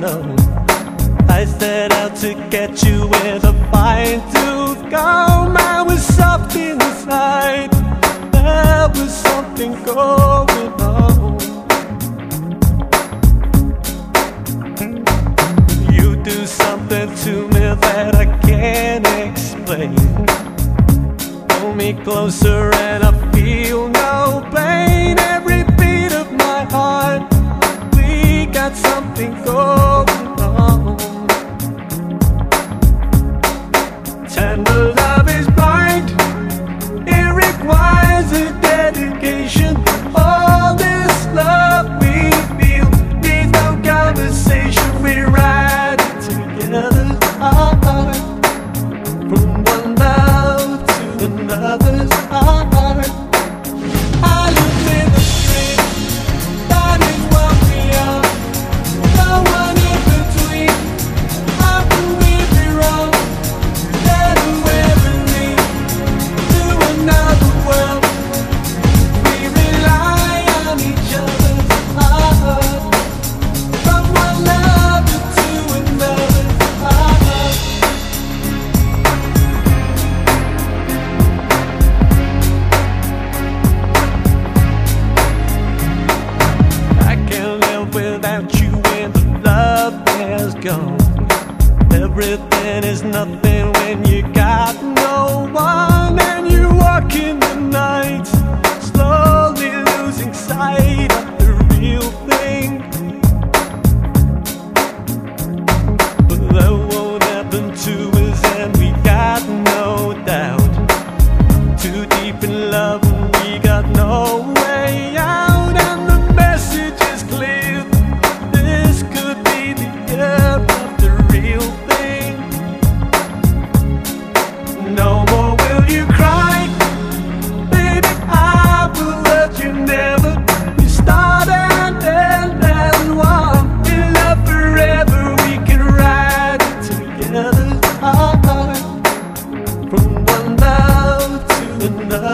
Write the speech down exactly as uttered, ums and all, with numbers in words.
alone. I set out to get you with a fine tooth comb. I was soft inside, there was something going on. You do something to me that I can't explain. Pull me closer and I feel no pain. Every beat of my heart, we got something going on. Tender love is blind, it requires a dedication. All this love we feel needs no conversation. We ride it together, heart, from one love to another's heart. I live in the street, that is what we are. No one in between, how can we be wrong? Get away with me to another world. We rely on each other's heart, from one love to another's heart. I can't live without you when the love has gone. Everything is nothing when you got no one, and you walk in the night, slowly losing sight of the real thing. But that won't happen to us, and we got no doubt. Too deep in love and we got no way out, and the message is clear. This could be the end of the real thing. No more will you cry, baby, I will let you never. You start and end as one. In love forever, we can ride it together, heart, from one love to another.